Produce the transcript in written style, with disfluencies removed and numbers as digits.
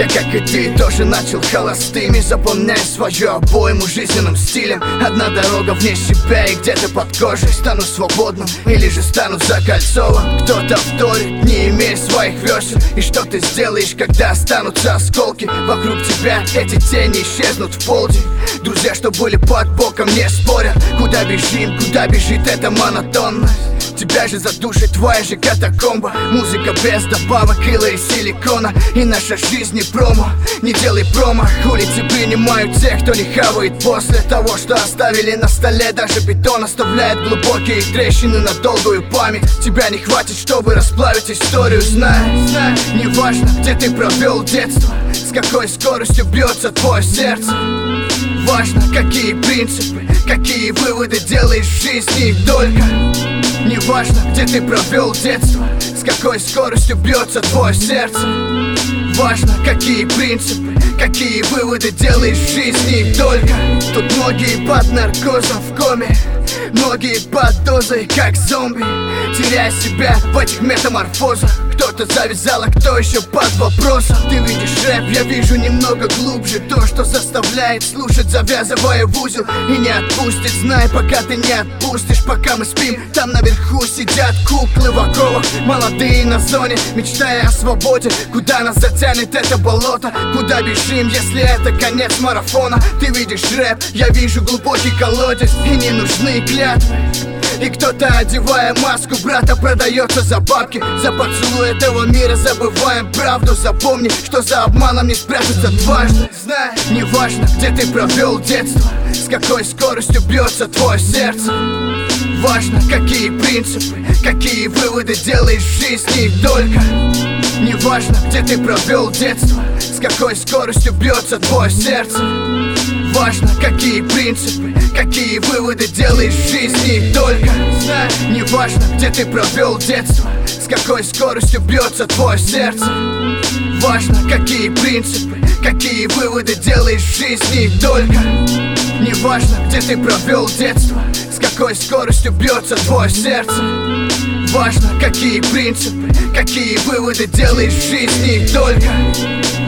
Я, как и ты, тоже начал холостым и заполняю свою обойму жизненным стилем. Одна дорога вне себя, и где-то под кожей стану свободным или же стану закольцован. Кто-то вторит, не имея своих весел. И что ты сделаешь, когда останутся осколки вокруг тебя? Эти тени исчезнут в полдень. Друзья, что были под боком, не спорят. Куда бежим, куда бежит эта монотонность? Тебя же задушит твоя же катакомба. Музыка без добавок, ила и силикона. И наша жизнь не промо, не делай промо. Улицы принимают тех, кто не хавает после того, что оставили на столе. Даже бетон оставляет глубокие трещины на долгую память. Тебя не хватит, чтобы расплавить историю. Знай, неважно, где ты провел детство, с какой скоростью бьется твое сердце. Важно, какие принципы, какие выводы делаешь в жизни, и только. Неважно, где ты провел детство, с какой скоростью бьется твое сердце. Важно, какие принципы, какие выводы делаешь в жизни, и только. Тут многие под наркозом в коме, многие под дозой, как зомби, теряя себя в этих метаморфозах. Кто-то завязал, а кто еще под вопросом. Ты видишь рэп, я вижу немного глубже. То, что заставляет слушать, завязывая в узел и не отпустит. Знай, пока ты не отпустишь, пока мы спим, там наверху сидят куклы в оковах. Молодые на зоне, мечтая о свободе. Куда нас затянет это болото? Куда бежим, если это конец марафона? Ты видишь рэп, я вижу глубокий колодец, и не нужны клятвы. И кто-то, одевая маску брата, продается за бабки. За поцелуй этого мира забываем правду. Запомни, что за обманом не спрятаться дважды. Знай, неважно, где ты провел детство, с какой скоростью бьется твое сердце. Важно, какие принципы, какие выводы делаешь в жизни, и только. Неважно, где ты провел детство, с какой скоростью бьется твое сердце. Важно, какие принципы, какие выводы делаешь в жизни, и только. Неважно, где ты провел детство, с какой скоростью бьется твое сердце. Важно, какие принципы, какие выводы делаешь в жизни, и только. Неважно, где ты провел детство, с какой скоростью бьется твое сердце. Важно, какие принципы, какие выводы делаешь в жизни, и только.